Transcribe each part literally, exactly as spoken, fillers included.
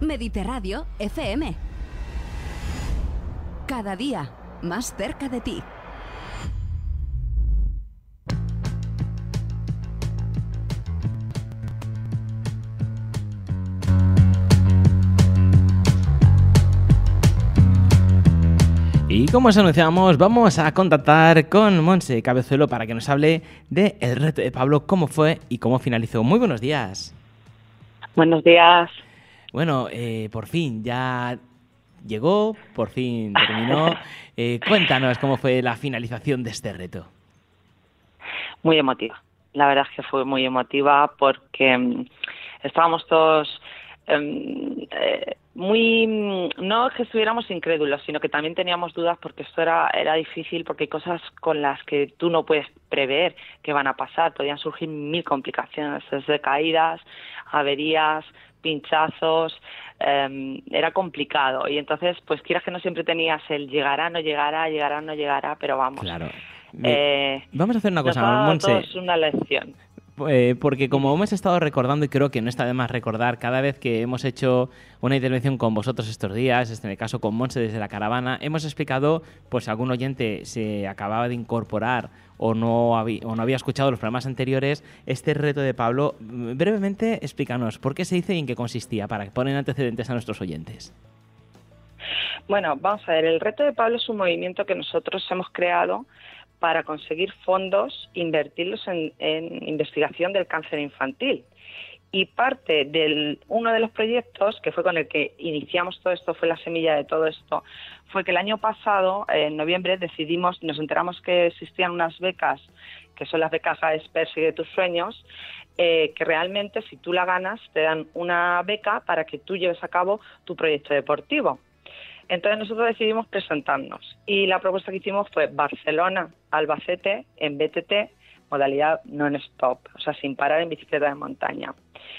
Mediterráneo F M. Cada día más cerca de ti. Y como os anunciamos, vamos a contactar con Montse Cabezuelo para que nos hable de el reto de Pablo, cómo fue y cómo finalizó. Muy buenos días. Buenos días. Bueno, eh, por fin ya llegó, por fin terminó. Eh, cuéntanos cómo fue la finalización de este reto. Muy emotiva. La verdad es que fue muy emotiva porque um, estábamos todos um, eh, muy... No es que estuviéramos incrédulos, sino que también teníamos dudas porque esto era, era difícil, porque hay cosas con las que tú no puedes prever que van a pasar. Podían surgir mil complicaciones, desde caídas, averías, pinchazos, eh, era complicado. Y entonces, pues quieras que no, siempre tenías el llegará, no llegará, llegará, no llegará, pero vamos. Claro. Eh, Vamos a hacer una cosa, nos ha Montse. dado una lección. Eh, porque como hemos estado recordando, y creo que no está de más recordar, cada vez que hemos hecho una intervención con vosotros estos días, en el caso con Montse desde la caravana, hemos explicado, pues si algún oyente se acababa de incorporar o no, había, o no había escuchado los programas anteriores, este reto de Pablo. Brevemente, explícanos por qué se hizo y en qué consistía, para poner antecedentes a nuestros oyentes. Bueno, vamos a ver, el reto de Pablo es un movimiento que nosotros hemos creado para conseguir fondos, invertirlos en, en investigación del cáncer infantil. Y parte de uno de los proyectos, que fue con el que iniciamos todo esto, fue la semilla de todo esto, fue que el año pasado, en noviembre, decidimos, nos enteramos que existían unas becas, que son las becas GAES Persigue tus sueños, eh, que realmente si tú la ganas te dan una beca para que tú lleves a cabo tu proyecto deportivo. Entonces nosotros decidimos presentarnos y la propuesta que hicimos fue Barcelona-Albacete en B T T, modalidad non-stop, o sea, sin parar, en bicicleta de montaña.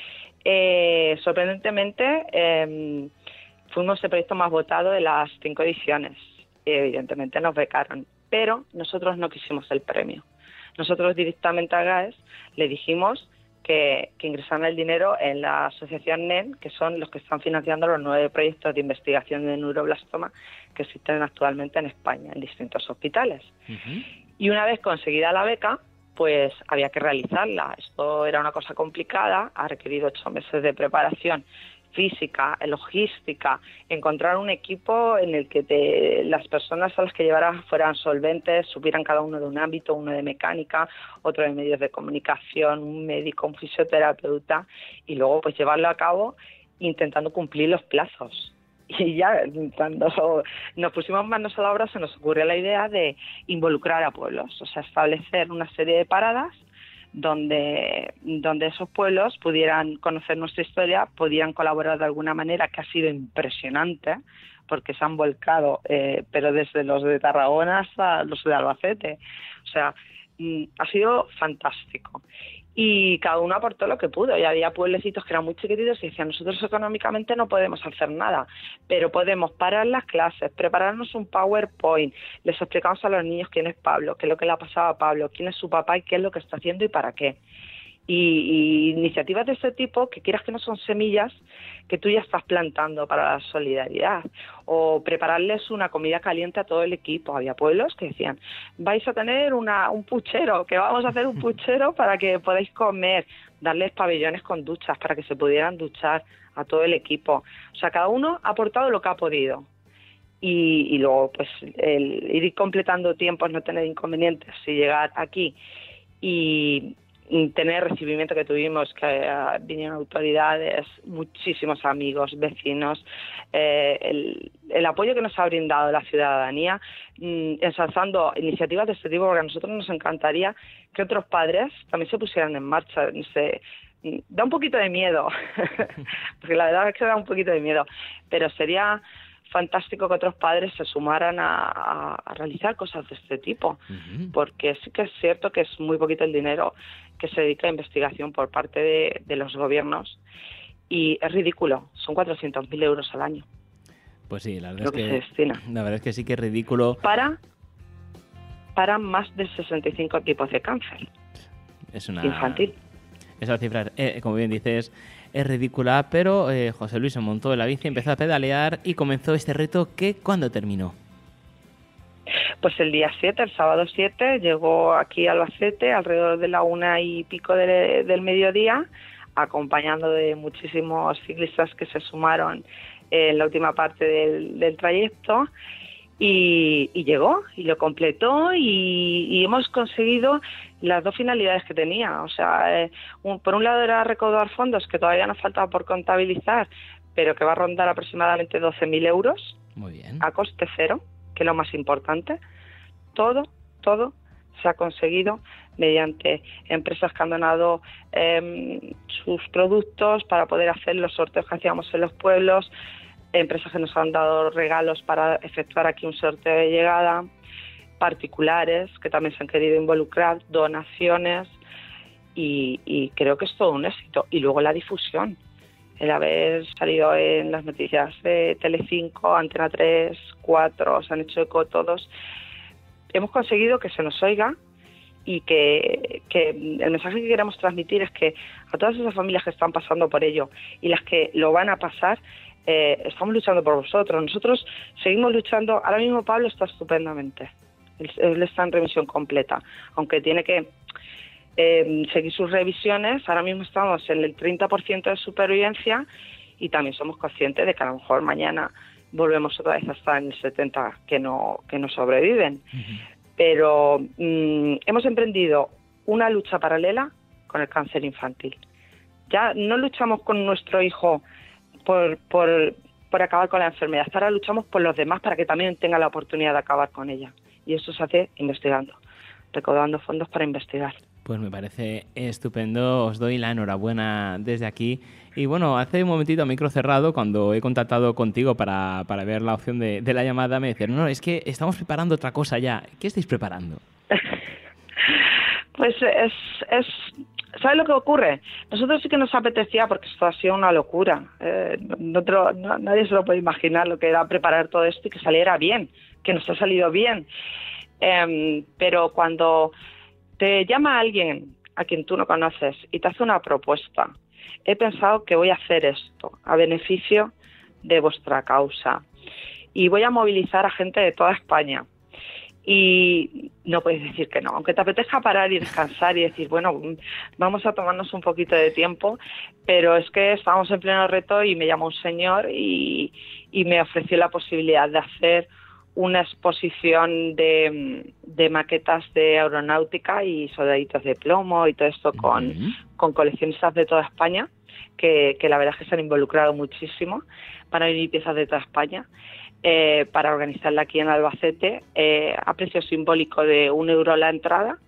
Eh, sorprendentemente, eh, fuimos el proyecto más votado de las cinco ediciones. Evidentemente nos becaron, pero nosotros no quisimos el premio. Nosotros directamente a GAES le dijimos Que, que ingresaran el dinero en la asociación N E N, que son los que están financiando los nueve proyectos de investigación de neuroblastoma que existen actualmente en España, en distintos hospitales. Uh-huh. Y una vez conseguida la beca, pues había que realizarla. Esto era una cosa complicada, ha requerido ocho meses de preparación física, logística, encontrar un equipo en el que te, las personas a las que llevaras fueran solventes, supieran cada uno de un ámbito, uno de mecánica, otro de medios de comunicación, un médico, un fisioterapeuta, y luego pues llevarlo a cabo intentando cumplir los plazos. Y ya cuando nos pusimos manos a la obra se nos ocurrió la idea de involucrar a pueblos, o sea, establecer una serie de paradas donde donde esos pueblos pudieran conocer nuestra historia, pudieran colaborar de alguna manera, que ha sido impresionante, porque se han volcado, eh, pero desde los de Tarragona hasta los de Albacete. O sea, mm, ha sido fantástico. Y cada uno aportó lo que pudo, y había pueblecitos que eran muy chiquititos y decían, nosotros económicamente no podemos hacer nada, pero podemos parar las clases, prepararnos un PowerPoint, les explicamos a los niños quién es Pablo, qué es lo que le ha pasado a Pablo, quién es su papá y qué es lo que está haciendo y para qué. Y, y iniciativas de este tipo, que quieras que no son semillas que tú ya estás plantando para la solidaridad, o prepararles una comida caliente a todo el equipo. Había pueblos que decían, vais a tener una, un puchero, que vamos a hacer un puchero para que podáis comer, darles pabellones con duchas para que se pudieran duchar a todo el equipo. O sea, cada uno ha aportado lo que ha podido. Y, y luego, pues, el ir completando tiempos, no tener inconvenientes, si llegar aquí y tener el recibimiento que tuvimos, que uh, vinieron autoridades, muchísimos amigos, vecinos, eh, el, el apoyo que nos ha brindado la ciudadanía, mm, ensalzando iniciativas de este tipo, porque a nosotros nos encantaría que otros padres también se pusieran en marcha. Se, da un poquito de miedo, porque la verdad es que da un poquito de miedo, pero sería fantástico que otros padres se sumaran a, a, a realizar cosas de este tipo, uh-huh. Porque sí que es cierto que es muy poquito el dinero que se dedica a investigación por parte de, de los gobiernos, y es ridículo, son cuatrocientos mil euros al año. Pues sí, la verdad, lo es que, que, se destina. La verdad es que sí que es ridículo. Para, para más de sesenta y cinco tipos de cáncer es una, infantil. esa cifra, eh, como bien dices, es ridícula, pero eh, José Luis se montó en la bici, empezó a pedalear y comenzó este reto que, ¿cuándo terminó? Pues el día siete, el sábado siete, llegó aquí a Albacete alrededor de la una y pico de, del mediodía, acompañando de muchísimos ciclistas que se sumaron en la última parte del, del trayecto, y, y llegó, y lo completó, y, y hemos conseguido las dos finalidades que tenía. O sea, eh, un, por un lado era recaudar fondos, que todavía nos faltaba por contabilizar, pero que va a rondar aproximadamente doce mil euros. Muy bien. A coste cero, que es lo más importante. Todo, todo se ha conseguido mediante empresas que han donado eh, sus productos para poder hacer los sorteos que hacíamos en los pueblos, empresas que nos han dado regalos para efectuar aquí un sorteo de llegada, particulares que también se han querido involucrar, donaciones, y, y creo que es todo un éxito. Y luego la difusión, el haber salido en las noticias de Telecinco, Antena tres, cuatro, se han hecho eco todos. Hemos conseguido que se nos oiga y que, que el mensaje que queremos transmitir es que a todas esas familias que están pasando por ello y las que lo van a pasar, eh, estamos luchando por vosotros. Nosotros seguimos luchando. Ahora mismo Pablo está estupendamente. Él, él está en remisión completa, aunque tiene que eh, seguir sus revisiones. Ahora mismo estamos en el treinta por ciento de supervivencia y también somos conscientes de que a lo mejor mañana volvemos otra vez a estar en el setenta por ciento que no, que no sobreviven. Uh-huh. Pero mmm, hemos emprendido una lucha paralela con el cáncer infantil. Ya no luchamos con nuestro hijo por, por, por acabar con la enfermedad, ahora luchamos por los demás para que también tengan la oportunidad de acabar con ella. Y eso se hace investigando, recaudando fondos para investigar. Pues me parece estupendo, os doy la enhorabuena desde aquí. Y bueno, hace un momentito a micro cerrado, cuando he contactado contigo para, para ver la opción de, de la llamada, me decían, no, es que estamos preparando otra cosa ya. ¿Qué estáis preparando? Pues es, es... ¿Sabes lo que ocurre? Nosotros sí que nos apetecía, porque esto ha sido una locura. Eh, no, no, nadie se lo puede imaginar lo que era preparar todo esto y que saliera bien, que nos ha salido bien. Eh, pero cuando te llama alguien a quien tú no conoces y te hace una propuesta, he pensado que voy a hacer esto a beneficio de vuestra causa y voy a movilizar a gente de toda España. Y no puedes decir que no, aunque te apetezca parar y descansar y decir, bueno, vamos a tomarnos un poquito de tiempo, pero es que estábamos en pleno reto y me llamó un señor y, y me ofreció la posibilidad de hacer una exposición de, de maquetas de aeronáutica y soldaditos de plomo y todo esto con, uh-huh. con coleccionistas de toda España, que, que la verdad es que se han involucrado muchísimo para venir piezas de toda España. Eh, para organizarla aquí en Albacete, eh, a precio simbólico de un euro la entrada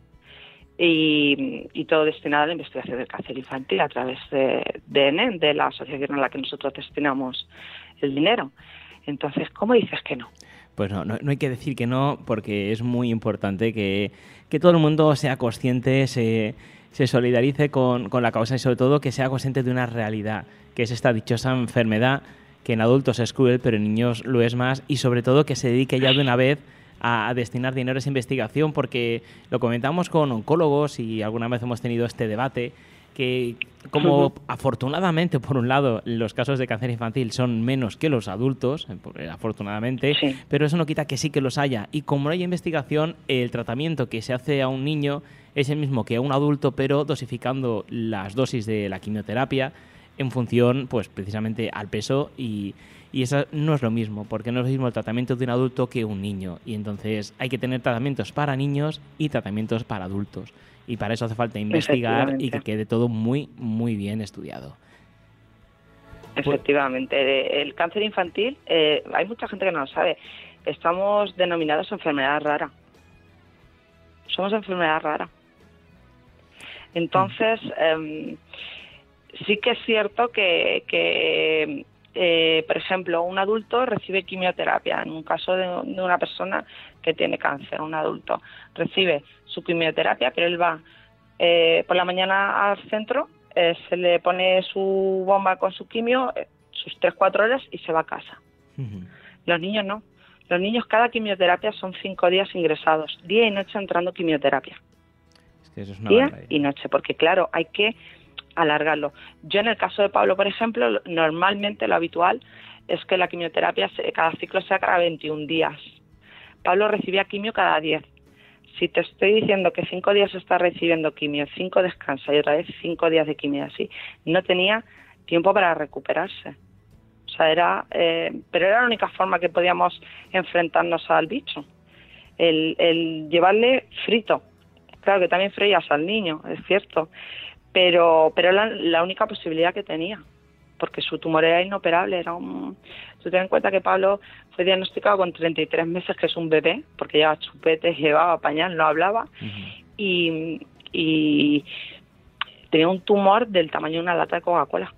y, y todo destinado a la investigación del cáncer infantil a través de, de E N E M, de la asociación a la que nosotros destinamos el dinero. Entonces, ¿cómo dices que no? Pues no, no, no hay que decir que no, porque es muy importante que, que todo el mundo sea consciente, se, se solidarice con, con la causa y sobre todo que sea consciente de una realidad, que es esta dichosa enfermedad que en adultos es cruel, pero en niños lo es más, y sobre todo que se dedique ya de una vez a, a destinar dinero a esa investigación, porque lo comentamos con oncólogos y alguna vez hemos tenido este debate, que como uh-huh. afortunadamente, por un lado, los casos de cáncer infantil son menos que los adultos, afortunadamente, sí. pero eso no quita que sí que los haya, y como no hay investigación, el tratamiento que se hace a un niño es el mismo que a un adulto, pero dosificando las dosis de la quimioterapia en función, pues precisamente al peso, y, y eso no es lo mismo, porque no es lo mismo el tratamiento de un adulto que un niño, y entonces hay que tener tratamientos para niños y tratamientos para adultos, y para eso hace falta investigar y que quede todo muy, muy bien estudiado. Efectivamente, el cáncer infantil, eh, hay mucha gente que no lo sabe, estamos denominados enfermedad rara, somos enfermedad rara. Entonces, eh, sí que es cierto que, que eh, por ejemplo, un adulto recibe quimioterapia. En un caso de, de una persona que tiene cáncer, un adulto recibe su quimioterapia, pero él va eh, por la mañana al centro, eh, se le pone su bomba con su quimio, eh, sus tres cuatro horas y se va a casa. Uh-huh. Los niños no. Los niños, cada quimioterapia son cinco días ingresados, día y noche entrando quimioterapia. Es que eso es una día barbaridad. y noche, porque claro, hay que alargarlo. Yo en el caso de Pablo, por ejemplo, normalmente lo habitual es que la quimioterapia cada ciclo sea cada veintiún días. Pablo recibía quimio cada diez. Si te estoy diciendo que cinco días está recibiendo quimio, cinco descansa y otra vez cinco días de quimio así, no tenía tiempo para recuperarse. O sea, era, eh, pero era la única forma que podíamos enfrentarnos al bicho. El, el llevarle frito. Claro que también freías al niño, es cierto, pero pero la, la única posibilidad que tenía, porque su tumor era inoperable. Era un... Tú ten en cuenta que Pablo fue diagnosticado con treinta y tres meses, que es un bebé, porque llevaba chupetes, llevaba pañal, no hablaba, uh-huh. y, y tenía un tumor del tamaño de una lata de Coca-Cola.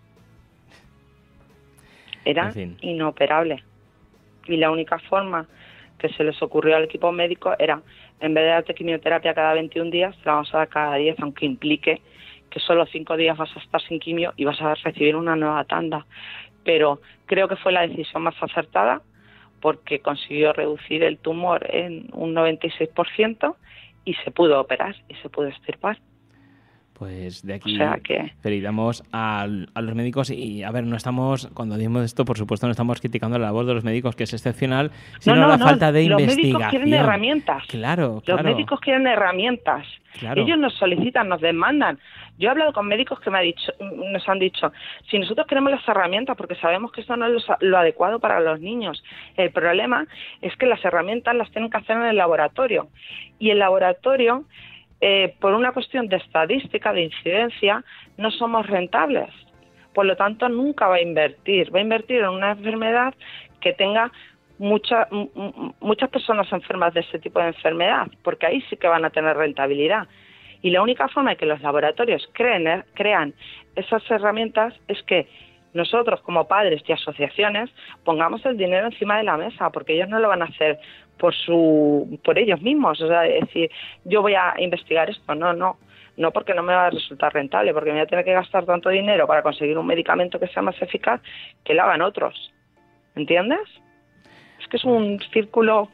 Era en fin. inoperable. Y la única forma que se les ocurrió al equipo médico era, en vez de darte quimioterapia cada veintiún días, te la vamos a dar cada diez, aunque implique que solo cinco días vas a estar sin quimio y vas a recibir una nueva tanda. Pero creo que fue la decisión más acertada, porque consiguió reducir el tumor en un noventa y seis por ciento y se pudo operar y se pudo extirpar. Pues de aquí o sea que... felicitamos a, a los médicos y, a ver, no estamos, cuando decimos esto, por supuesto, no estamos criticando la labor de los médicos, que es excepcional, sino no, no, la no, falta de los investigación. Los médicos quieren herramientas. Claro, claro. Los médicos quieren herramientas. Claro. Ellos nos solicitan, nos demandan. Yo he hablado con médicos que me ha dicho, nos han dicho, si nosotros queremos las herramientas, porque sabemos que esto no es lo, lo adecuado para los niños. El problema es que las herramientas las tienen que hacer en el laboratorio. Y el laboratorio... Eh, por una cuestión de estadística, de incidencia, no somos rentables. Por lo tanto, nunca va a invertir. Va a invertir en una enfermedad que tenga mucha, m- muchas personas enfermas de ese tipo de enfermedad, porque ahí sí que van a tener rentabilidad. Y la única forma de que los laboratorios creen, crean esas herramientas es que nosotros, como padres y asociaciones, pongamos el dinero encima de la mesa, porque ellos no lo van a hacer por su por ellos mismos. O sea, es decir, yo voy a investigar esto, no, no, no porque no me va a resultar rentable, porque me voy a tener que gastar tanto dinero para conseguir un medicamento que sea más eficaz, que lo hagan otros. ¿Entiendes? Es que es un círculo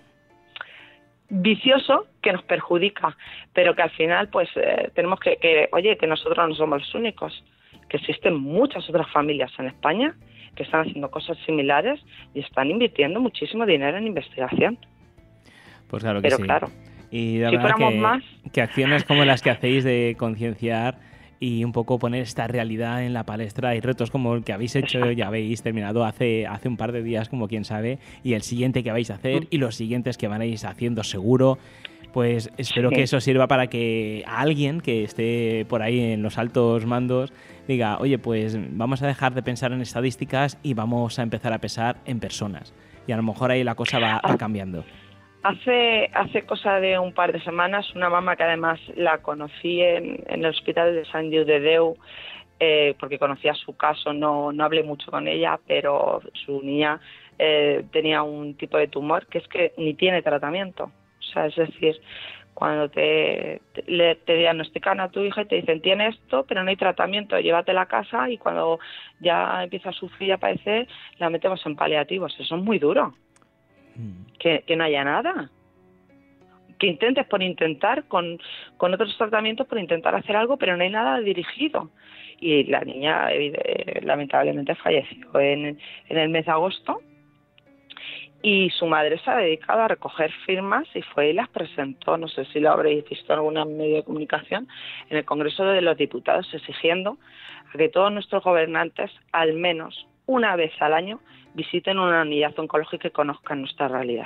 vicioso que nos perjudica, pero que al final, pues, eh, tenemos que, que, oye, que nosotros no somos los únicos, que existen muchas otras familias en España que están haciendo cosas similares y están invirtiendo muchísimo dinero en investigación. Pues claro que Pero sí. claro, y la si verdad fuéramos que, más... que acciones como las que hacéis de concienciar y un poco poner esta realidad en la palestra y retos como el que habéis hecho, Exacto. ya habéis terminado hace, hace un par de días, como quien sabe, y el siguiente que vais a hacer mm. y los siguientes que vais haciendo seguro. Pues espero sí. que eso sirva para que a alguien que esté por ahí en los altos mandos diga, oye, pues vamos a dejar de pensar en estadísticas y vamos a empezar a pensar en personas. Y a lo mejor ahí la cosa va, va cambiando. Hace hace cosa de un par de semanas, una mamá que además la conocí en, en el hospital de Sant Lleu de Déu, eh, porque conocía su caso, no, no hablé mucho con ella, pero su niña eh, tenía un tipo de tumor que es que ni tiene tratamiento. O sea, es decir, cuando te, te, le, te diagnostican a tu hija y te dicen, tiene esto, pero no hay tratamiento, llévatela a casa, y cuando ya empieza a sufrir y a padecer, la metemos en paliativos. Eso es muy duro. Mm. Que, que no haya nada. Que intentes por intentar, con, con otros tratamientos, por intentar hacer algo, pero no hay nada dirigido. Y la niña, eh, lamentablemente, falleció en, en el mes de agosto. Y su madre se ha dedicado a recoger firmas y fue y las presentó, no sé si lo habréis visto en algún medio de comunicación, en el Congreso de los Diputados, exigiendo a que todos nuestros gobernantes, al menos una vez al año, visiten una unidad oncológica y conozcan nuestra realidad.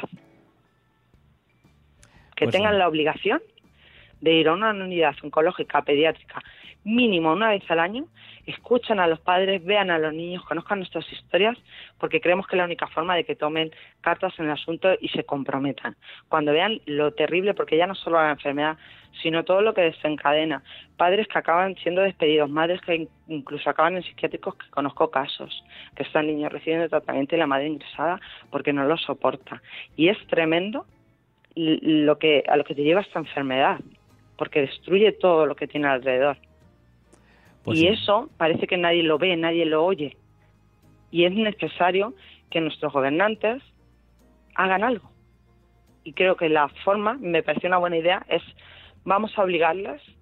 Que pues tengan sí. la obligación de ir a una unidad oncológica pediátrica mínimo una vez al año, escuchen a los padres, vean a los niños, conozcan nuestras historias, porque creemos que es la única forma de que tomen cartas en el asunto y se comprometan. Cuando vean lo terrible, porque ya no solo la enfermedad, sino todo lo que desencadena. Padres que acaban siendo despedidos, madres que incluso acaban en psiquiátricos, que conozco casos, que están niños recibiendo tratamiento y la madre ingresada porque no lo soporta. Y es tremendo lo que a lo que te lleva esta enfermedad, porque destruye todo lo que tiene alrededor. Pues y sí. eso parece que nadie lo ve, nadie lo oye. Y es necesario que nuestros gobernantes hagan algo. Y creo que la forma, me parece una buena idea, es vamos a obligarles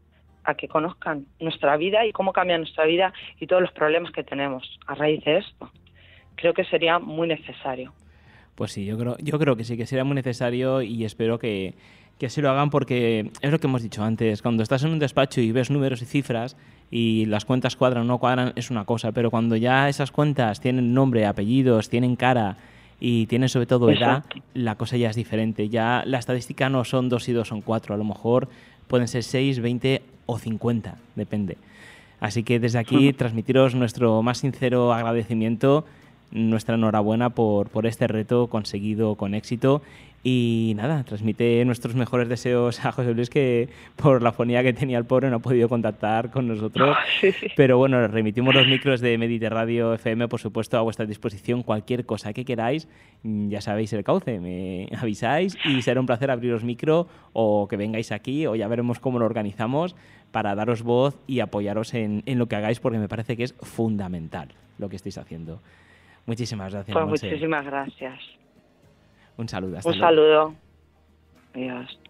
a que conozcan nuestra vida y cómo cambia nuestra vida y todos los problemas que tenemos a raíz de esto. Creo que sería muy necesario. Pues sí, yo creo, yo creo que sí, que sería muy necesario y espero que, que así lo hagan porque es lo que hemos dicho antes, cuando estás en un despacho y ves números y cifras y las cuentas cuadran o no cuadran es una cosa, pero cuando ya esas cuentas tienen nombre, apellidos, tienen cara y tienen sobre todo edad, Exacto. la cosa ya es diferente. Ya la estadística no son dos y dos son cuatro, a lo mejor pueden ser seis, veinte o cincuenta, depende. Así que desde aquí transmitiros nuestro más sincero agradecimiento, nuestra enhorabuena por, por este reto conseguido con éxito. Y nada, transmite nuestros mejores deseos a José Luis, que por la fonía que tenía el pobre no ha podido contactar con nosotros. Sí, sí. Pero bueno, remitimos los micros de Mediterradio F M, por supuesto, a vuestra disposición. Cualquier cosa que queráis, ya sabéis el cauce, me avisáis y será un placer abriros micro o que vengáis aquí o ya veremos cómo lo organizamos para daros voz y apoyaros en, en lo que hagáis, porque me parece que es fundamental lo que estáis haciendo. Muchísimas gracias, Pues Montse. muchísimas gracias. Un saludo. Hasta Un luego. saludo. Adiós.